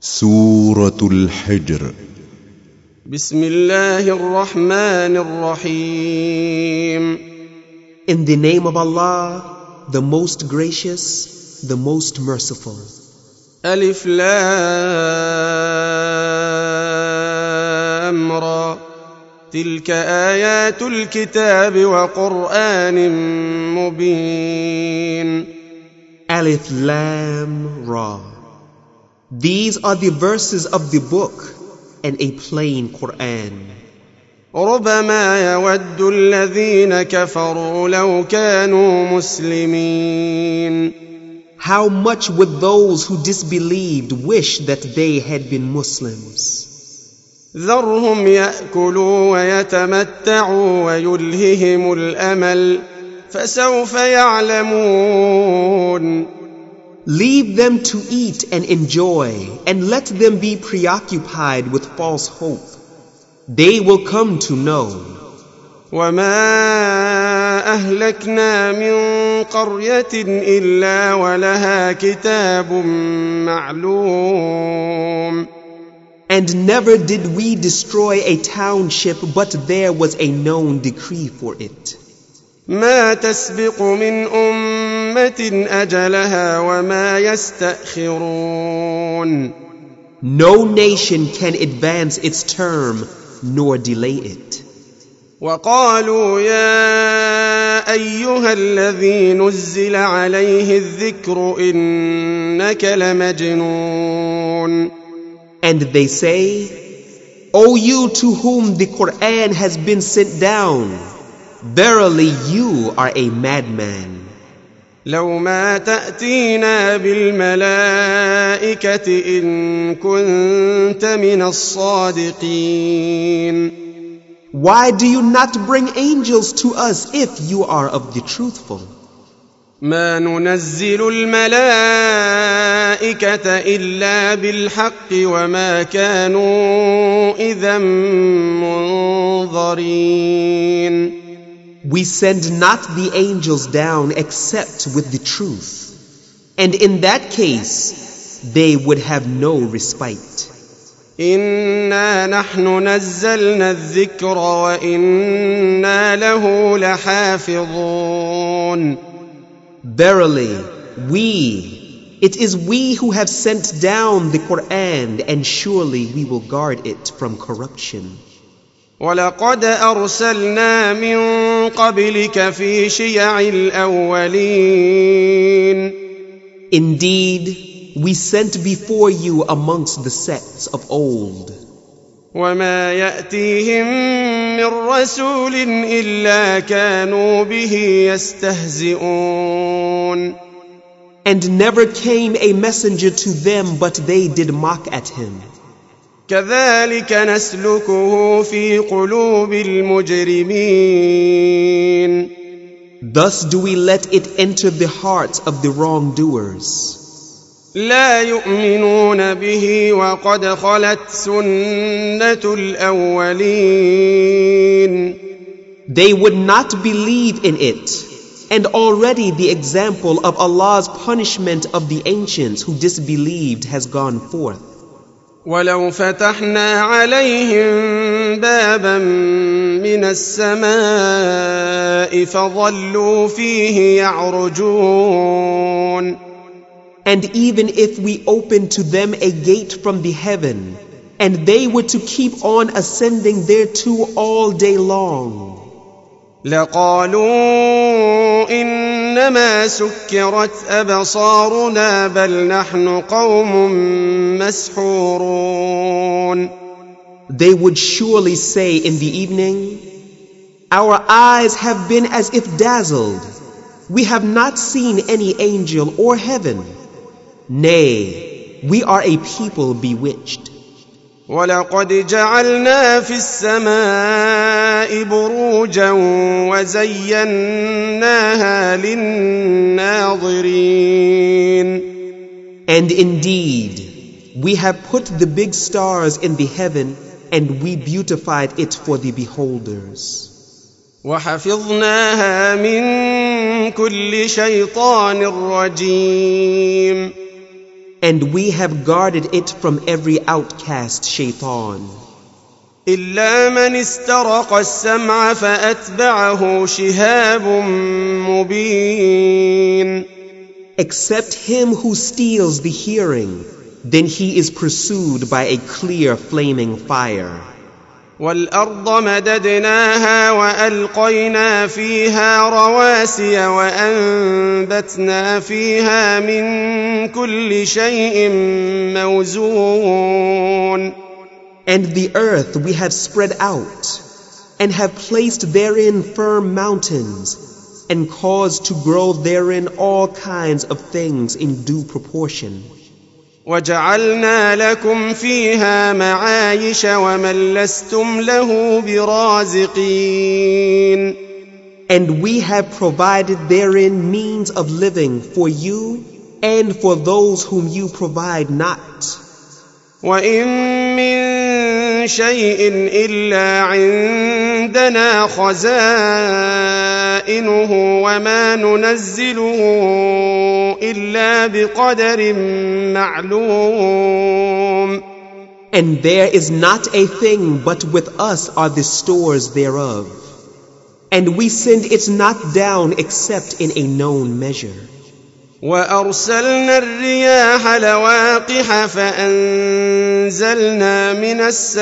سورة الحجر. بسم الله الرحمن الرحيم. In the name of Allah, the most gracious, the most merciful. ألف لام را تلك آيات الكتاب وقرآن مبين. Alif Lam Ra. These are the verses of the book and a plain Quran. ربما يود الذين كفروا لو كانوا مسلمين. How much would those who disbelieved wish that they had been Muslims? ذرهم يأكلوا ويتمتعوا ويلههم الأمل فسوف يعلمون. Leave them to eat and enjoy, and let them be preoccupied with false hope. They will come to know. وما أهلكنا من قرية إلا ولها كتاب معلوم. And never did we destroy a township, but there was a known decree for it. ما تسبق من أمة أجلها وما يستأخرون. No nation can advance its term nor delay it. وقالوا يا أيها الذي نزل عليه الذكر إنك لمجنون. And they say, O you to whom the Quran has been sent down, verily you are a madman. لو ما تأتينا بالملائكة إن كنت من الصادقين. Why do you not bring angels to us if you are of the truthful? ما ننزل الملائكة إلا بالحق وما كانوا إذا منظرين. We send not the angels down except with the truth, and in that case they would have no respite. إنا نحن نزلنا الذكر وإنا له لحافظون. Verily, it is we who have sent down the Quran, and surely we will guard it from corruption. ولقد أرسلنا من قبلك في شيع الأولين. Indeed, we sent before you amongst the sects of old. وما يأتيهم من رسول إلا كانوا به يستهزئون. And never came a messenger to them, but they did mock at him. كذلك نسلكه في قلوب المجرمين. Thus do we let it enter the hearts of the wrongdoers. لا يؤمنون به وقد خلت سنة الأولين. They would not believe in it, and already the example of Allah's punishment of the ancients who disbelieved has gone forth. ولو فتحنا عليهم بابا من السماء فظلوا فيه يعرجون. And even if we opened to them a gate from the heaven, and they were to keep on ascending thereto all day long, لقالوا إنما سكرت أبصارنا بل نحن قوم مسحورون. They would surely say in the evening, Our eyes have been as if dazzled. We have not seen any angel or heaven. Nay, we are a people bewitched. ولقد جعلنا في السماء بروجا وزيناها للناظرين. And indeed, we have put the big stars in the heaven, and we beautified it for the beholders. وحفظناها من كل شيطان رجيم. And we have guarded it from every outcast shaitan. إلا من استرق السمع فأتبعه شهاب مبين. Except him who steals the hearing, then he is pursued by a clear flaming fire. والأرض مددناها وألقينا فيها رواسي وأنبتنا فيها من كل شيء موزون. And the earth we have spread out, and have placed therein firm mountains, and caused to grow therein all kinds of things in due proportion. وجعلنا لكم فيها معايش ومن لستم له برازقين. And we have provided therein means of living for you and for those whom you provide not. وإن من شيء إلا عندنا خزائنه وما ننزله إلا بقدر معلوم. And there is not a thing but with us are the stores thereof. And we send it not down except in a known measure. وأرسلنا الرياح لواقح فأنزلنا من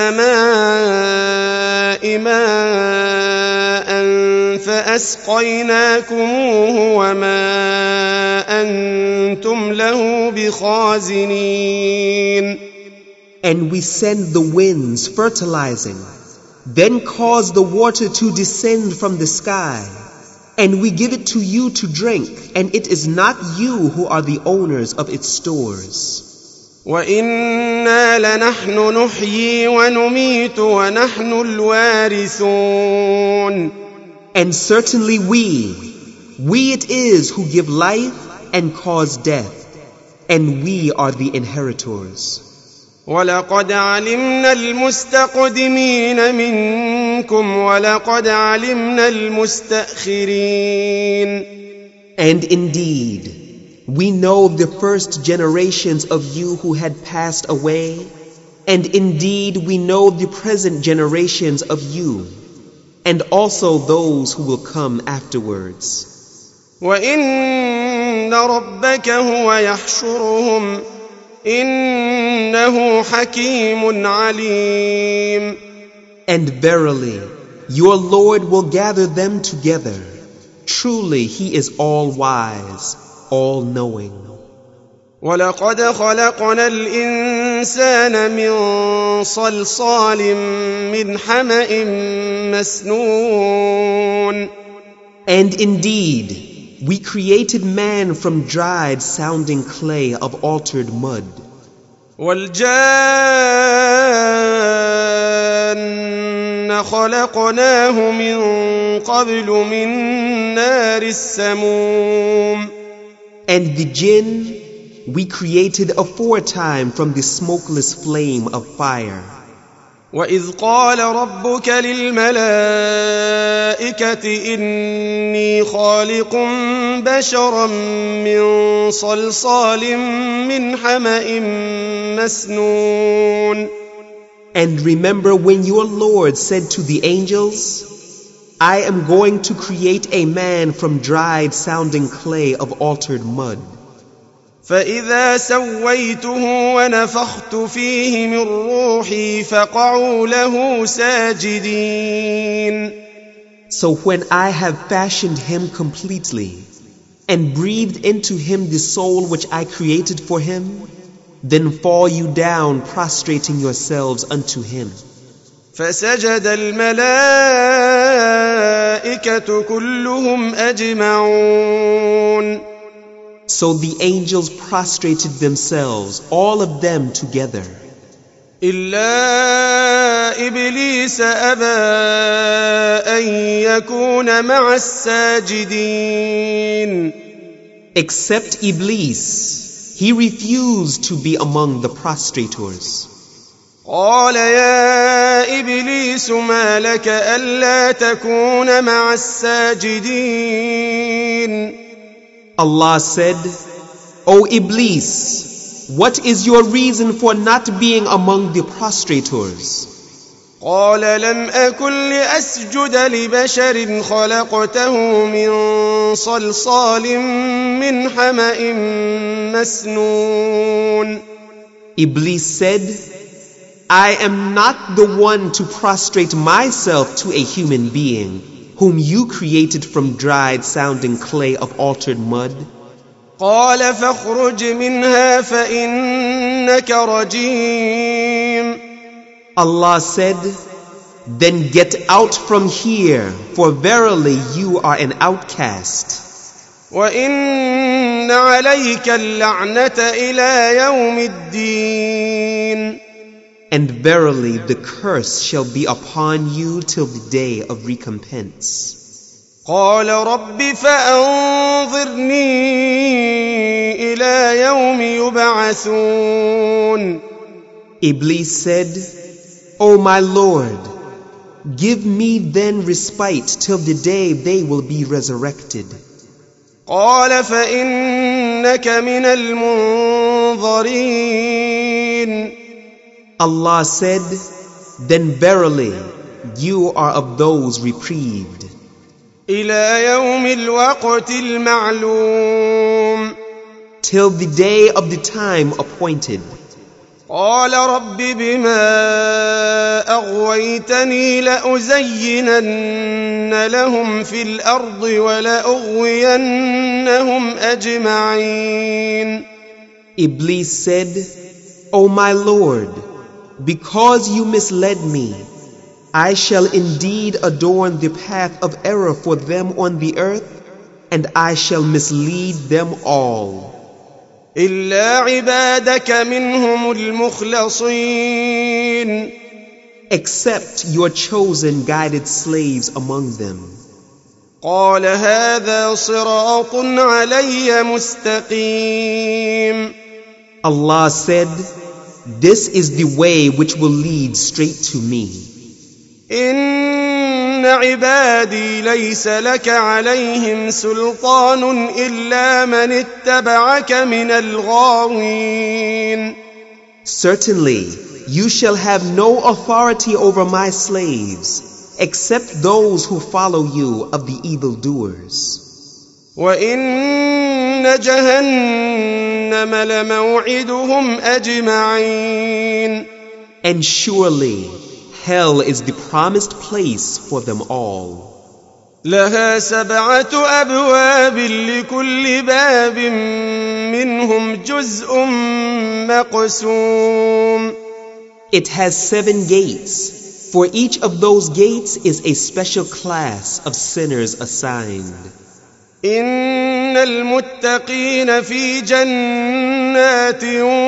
السماء ماء فأسقيناكموه وما أنتم له بخازنين. And we send the winds fertilizing, then cause the water to descend from the sky. And we give it to you to drink, and it is not you who are the owners of its stores. وَإِنَّا لَنَحْنُ نُحْيِي وَنُمِيتُ وَنَحْنُ الْوَارِثُونَ. And certainly we it is who give life and cause death, and we are the inheritors. وَلَقَدْ عَلِمْنَا الْمُسْتَقْدِمِينَ مِنْكُمْ وَلَقَدْ عَلِمْنَا الْمُسْتَأْخِرِينَ. And indeed, we know the first generations of you who had passed away, and indeed we know the present generations of you, and also those who will come afterwards. وَإِنَّ رَبَّكَ هُوَ يَحْشُرُهُمْ إِنَّهُ حَكِيمٌ عَلِيمٌ. And verily, your Lord will gather them together. Truly, He is all-wise, all-knowing. وَلَقَدْ خَلَقْنَا الْإِنسَانَ مِنْ صَلْصَالٍ مِنْ حَمَإٍ مَسْنُونٍ. And indeed, we created man from dried sounding clay of altered mud. وَالْجَانَّ خَلَقْنَاهُ مِنْ قَبْلُ مِنْ نَارِ السَّمُومِ. And the jinn we created aforetime from the smokeless flame of fire. وَإِذْ قَالَ رَبُّكَ لِلْمَلَائِكَةِ إِنِّي خَالِقٌ بَشَرًا مِّن صَلْصَالٍ مِّنْ حَمَإٍ مَّسْنُونٍ. And remember when your Lord said to the angels, I am going to create a man from dried sounding clay of altered mud. فَإِذَا سَوَّيْتُهُ وَنَفَخْتُ فِيهِ مِنْ رُوحِي فَقَعُوا لَهُ سَاجِدِينَ. So when I have fashioned him completely and breathed into him the soul which I created for him, then fall you down prostrating yourselves unto him. فَسَجَدَ الْمَلَائِكَةُ كُلُّهُمْ أَجْمَعُونَ. So the angels prostrated themselves, all of them together. إِلَّا إِبْلِيسَ أَبَى أَن يَكُونَ مَعَ السَّاجِدِينَ. Except Iblis, he refused to be among the prostrators. قَالَ يَا إِبْلِيسُ مَا لَكَ أَلَّا تَكُونَ مَعَ السَّاجِدِينَ. Allah said, O Iblis, what is your reason for not being among the prostrators? قال لم أكن لأسجد لبشر خلقته من صلصال من حمأ مسنون. Iblis said, I am not the one to prostrate myself to a human being whom you created from dried sounding clay of altered mud. قال فاخرج منها فإنك رجيم. Allah said, then get out from here, for verily you are an outcast. وإن عليك اللعنة إلى يوم الدين. And verily the curse shall be upon you till the day of recompense. قال رب فأنظرني إلى يوم يبعثون. Iblis said, O my Lord, give me then respite till the day they will be resurrected. قال فإنك من المنظرين. Allah said, then verily you are of those reprieved. إلى يوم الوقت المعلوم. Till the day of the time appointed. قال رب بما أغويتني لأزينن لهم في الأرض ولأغوينهم أجمعين. Iblis said, O my Lord, because you misled me, I shall indeed adorn the path of error for them on the earth, and I shall mislead them all. إلا عبادك منهم المخلصين. Except your chosen guided slaves among them. قال هذا صراط علي مستقيم. Allah said, this is the way which will lead straight to me. إن عبادي ليس لك عليهم سلطان إلا من اتبعك من الغاوين. Certainly, you shall have no authority over my slaves, except those who follow you of the evildoers. وإن جهنم لموعدهم أجمعين. And surely, hell is the promised place for them all. لها 7 أبواب لكل باب منهم جزء مقسوم. It has 7 gates. For each of those gates is a special class of sinners assigned. إن المتقين في جنات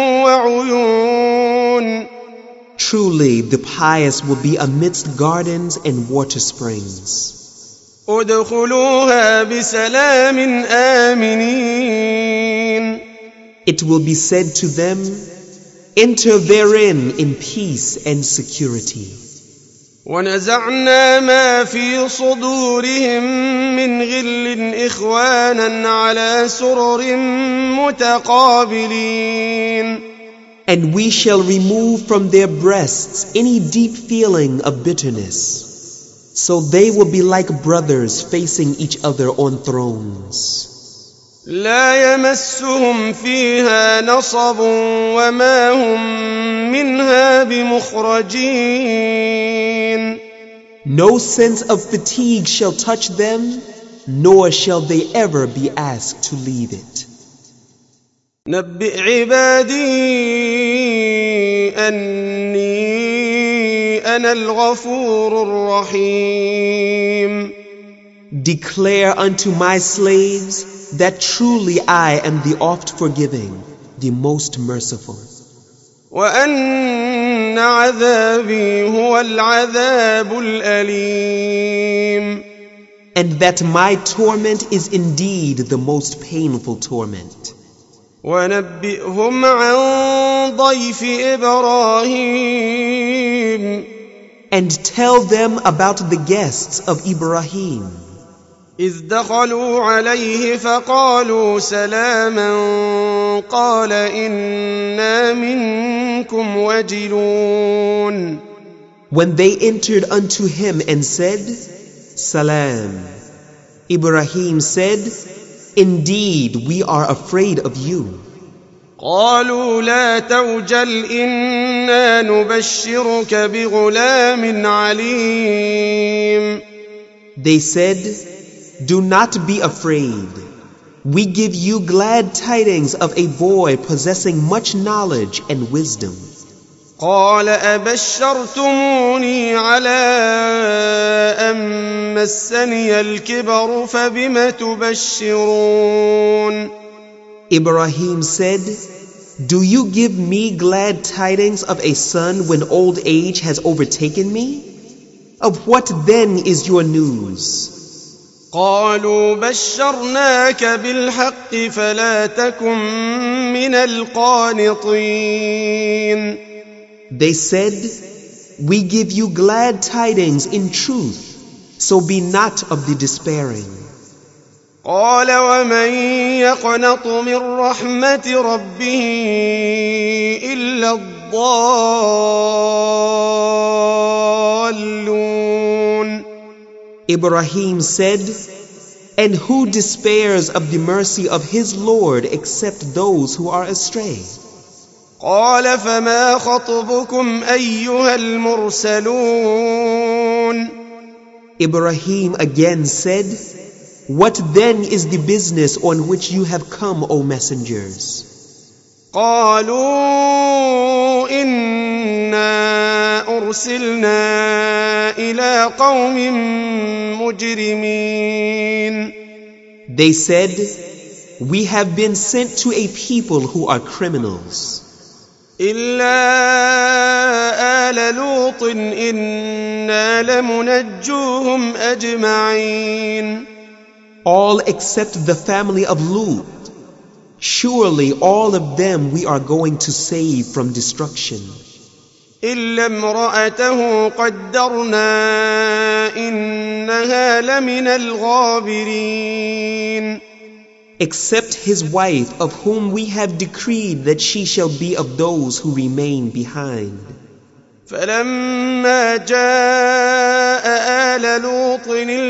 وعيون. Truly, the pious will be amidst gardens and water springs. ادخلوها بسلام آمنين. It will be said to them, enter therein in peace and security. ونزعنا ما في صدورهم من غل إخوانا على سرر متقابلين. And we shall remove from their breasts any deep feeling of bitterness. So they will be like brothers facing each other on thrones. لا يمسهم فيها نصب وما هم منها بمخرجين. No sense of fatigue shall touch them, nor shall they ever be asked to leave it. نبئ عبادي أني أنا الغفور الرحيم. Declare unto my slaves that truly I am the oft forgiving, the most merciful. وأن عذابي هو العذاب الأليم. And that my torment is indeed the most painful torment. ونبئهم عن ضيف إبراهيم. And tell them about the guests of Ibrahim. إذ دخلوا عليه فقالوا سلاما قال إنا منكم وجلون. When they entered unto him and said, Salam, Ibrahim said, Indeed, we are afraid of you. قالوا لا توجل إنا نبشرك بغلام عليم. They said, Do not be afraid. We give you glad tidings of a boy possessing much knowledge and wisdom. قال أبشرتموني على أن مسني الكبر فبم تبشرون. Ibrahim said, Do you give me glad tidings of a son when old age has overtaken me? Of what then is your news? قالوا بشرناك بالحق فلا تكن من القانطين. They said, We give you glad tidings in truth, so be not of the despairing. قال ومن يقنط من رحمة ربه إلا الضالون. Ibrahim said, And who despairs of the mercy of his Lord except those who are astray? قال فما خطبكم أيها المرسلون. Ibrahim again said, What then is the business on which you have come, O messengers? قالوا إنا أرسلنا إلى قوم مجرمين. They said, We have been sent to a people who are criminals. إلا آل لوط إنا لمنجوهم أجمعين. All except the family of Lut. Surely all of them we are going to save from destruction. إلا امرأته قدرنا إنها لمن الغابرين. Except his wife, of whom we have decreed that she shall be of those who remain behind. فلما جاء آل لوط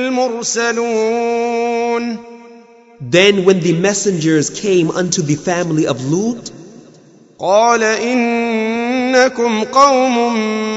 المرسلون. Then when the messengers came unto the family of Lut, قال إنكم قوم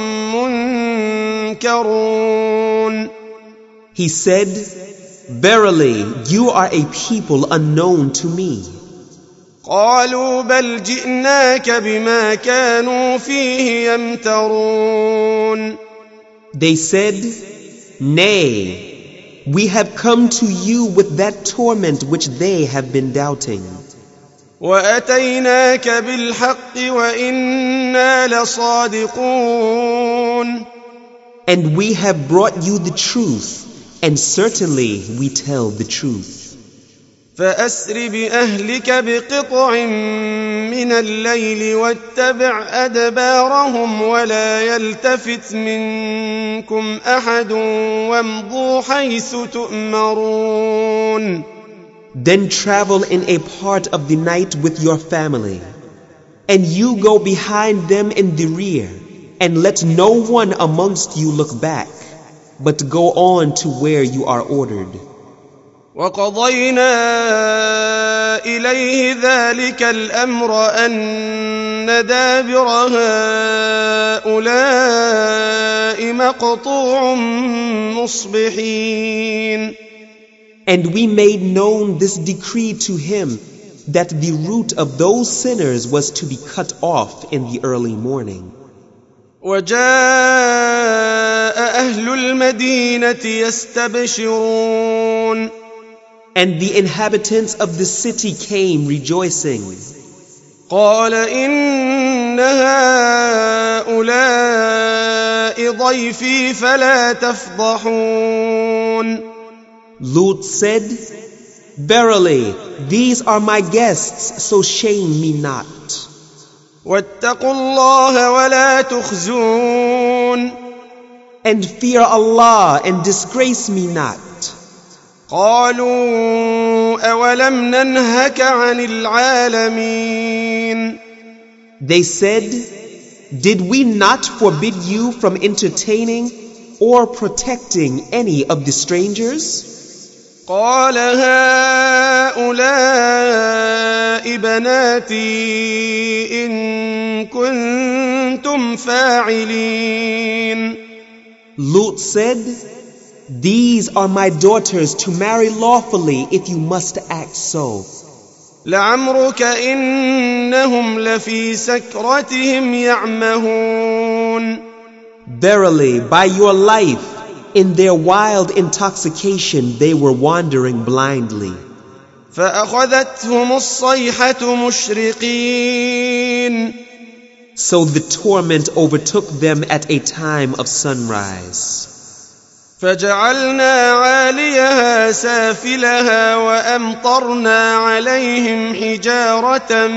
منكرون. he said, Verily, you are a people unknown to me. قالوا بل جئناك بما كانوا فيه يمترون. They said, Nay, we have come to you with that torment which they have been doubting. وأتيناك بالحق وإنا لصادقون. And we have brought you the truth, and certainly we tell the truth. فأسر بأهلك بقطع من الليل واتبع أدبارهم ولا يلتفت منكم أحد وامضوا حيث تؤمرون. Then travel in a part of the night with your family, and you go behind them in the rear, and let no one amongst you look back, but go on to where you are ordered. وقضينا إليه ذلك الأمر أن دابر هؤلاء مقطوع مصبحين. And we made known this decree to him, that the root of those sinners was to be cut off in the early morning. وجاء أهل المدينة يستبشرون. And the inhabitants of the city came rejoicing. قال إن هؤلاء ضيفي فلا تفضحون. Lut said, Verily, these are my guests, so shame me not. واتقوا الله ولا تخزون. And fear Allah and disgrace me not. قالوا أولم ننهك عن العالمين. They said, did we not forbid you from entertaining or protecting any of the strangers? قال هؤلاء بناتي إن كنتم فاعلين. Lut said, these are my daughters to marry lawfully if you must act so. لعمرك إنهم لفي سكرتهم يعمهون. Verily, by your life, in their wild intoxication they were wandering blindly. فأخذتهم الصيحة مشرقين. So the torment overtook them at a time of sunrise. فجعلنا عاليها سافلها وأمطرنا عليهم حجارة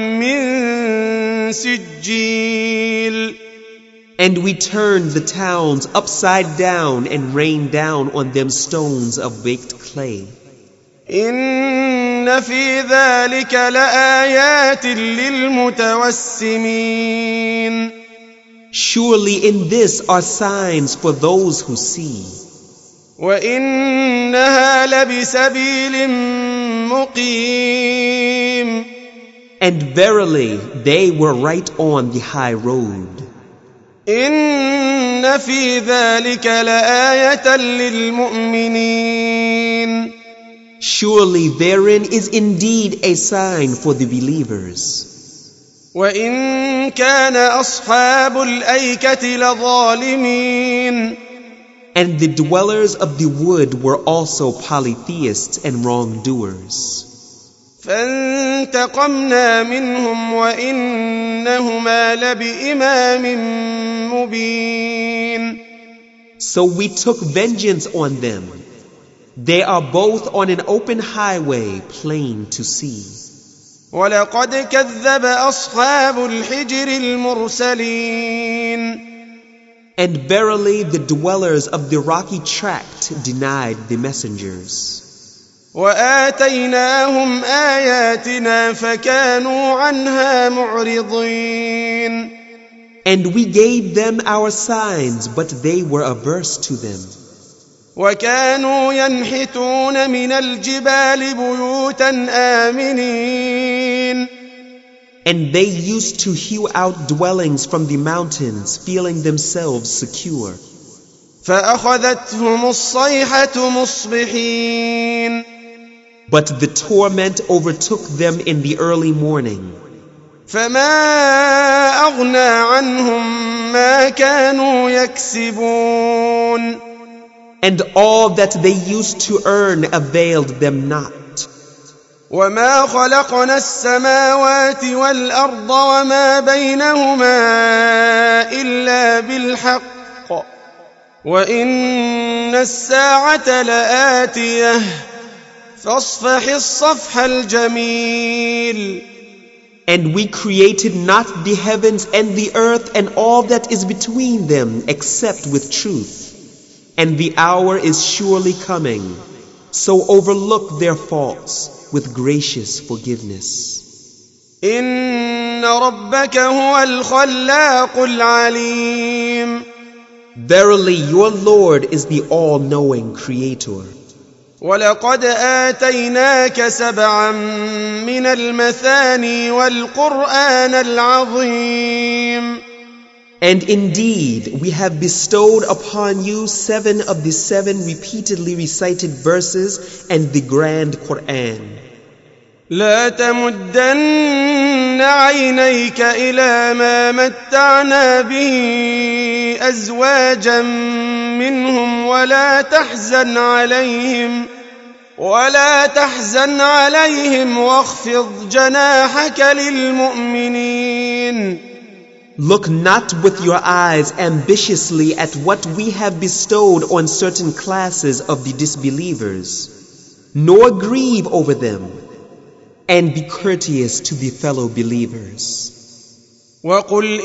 من سجيل. And we turned the towns upside down and rained down on them stones of baked clay. إن في ذلك لآيات للمتوسمين. Surely in this are signs for those who see. وإنها لبسبيل مقيم. And verily they were right on the high road. إن في ذلك لآية للمؤمنين. Surely therein is indeed a sign for the believers. وإن كان أصحاب الأيكة لظالمين. And the dwellers of the wood were also polytheists and wrongdoers. فانتقمنا منهم وإنهما لبإمام مبين. So we took vengeance on them. They are both on an open highway, plain to see. ولقد كذب أصحاب الحجر المرسلين. And verily the dwellers of the rocky tract denied the messengers. وآتيناهم آياتنا فكانوا عنها معرضين. And we gave them our signs, but they were averse to them. وكانوا ينحتون من الجبال بيوتا آمنين. And they used to hew out dwellings from the mountains, feeling themselves secure. فأخذتهم الصيحة مصبحين. But the torment overtook them in the early morning. فما أغنى عنهم ما كانوا يكسبون. And all that they used to earn availed them not. وما خلقنا السماوات والأرض وما بينهما إلا بالحق وإن الساعة لآتية فاصفح الصفح الجميل. And we created not the heavens and the earth and all that is between them except with truth. And the hour is surely coming. So overlook their faults with gracious forgiveness. إن ربك هو الخلاق العليم. Verily your Lord is the all-knowing Creator. ولقد آتيناك سبعا من المثاني والقرآن العظيم. And indeed, we have bestowed upon you 7 of the 7 repeatedly recited verses and the grand Quran. لا تمدن عينيك إلى ما متعنا به أزواجا منهم ولا تحزن عليهم واخفض جناحك للمؤمنين. Look not with your eyes ambitiously at what we have bestowed on certain classes of the disbelievers, nor grieve over them, and be courteous to the fellow believers. وَقُلْ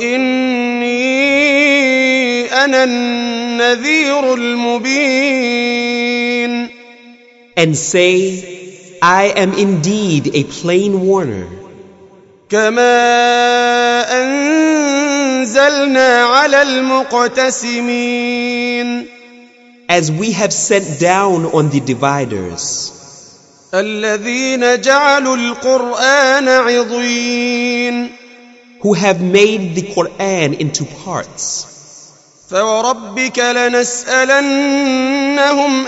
إِنِّي أَنَا النَّذِيرُ الْمُبِينُ. And say, I am indeed a plain warner. كما أنزلنا على المقتسمين As we have sent down on the dividers, الذين جعلوا القرآن عضين who have made the Quran into parts. فوربك لنسألنهم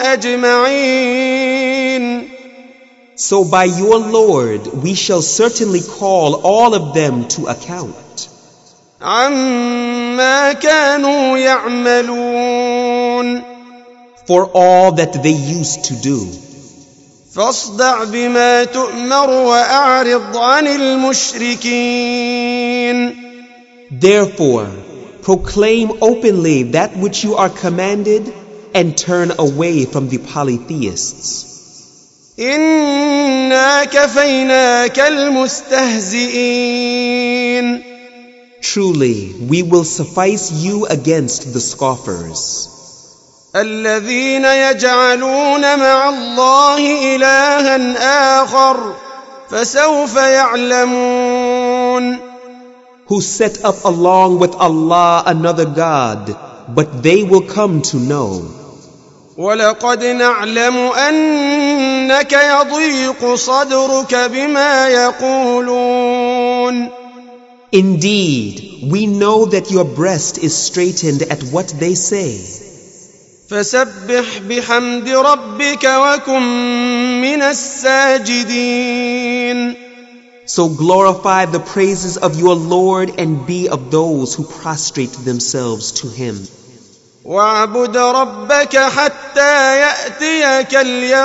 أجمعين So by your Lord we shall certainly call all of them to account عما كانوا يعملون for all that they used to do. فاصدع بما تؤمر وأعرض عن المشركين Therefore, proclaim openly that which you are commanded and turn away from the polytheists. إنا كفيناك المستهزئين Truly, we will suffice you against the scoffers, الذين يجعلون مع الله إلها آخر فسوف يعلمون who set up along with Allah another God, but they will come to know. ولقد نعلم أنك يضيق صدرك بما يقولون Indeed, we know that your breast is straitened at what they say. فسبح بحمد ربك وكن من الساجدين So glorify the praises of your Lord and be of those who prostrate themselves to Him. واعبد ربك حتى يأتيك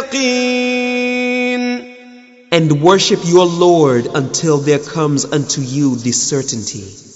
اليقين And worship your Lord until there comes unto you the certainty.